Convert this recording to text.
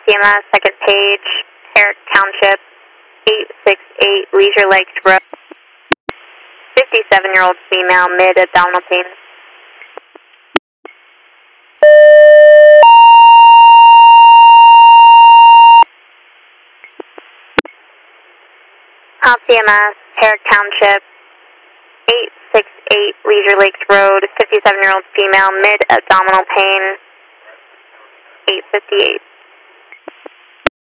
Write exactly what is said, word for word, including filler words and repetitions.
C M S, second page, Herrick Township, eight six eight Leisure Lakes Road. fifty-seven-year-old female, mid-abdominal pain. Call C M S, Herrick Township, eight six eight Leisure Lakes Road, fifty-seven-year-old female, mid-abdominal pain, eight fifty-eight.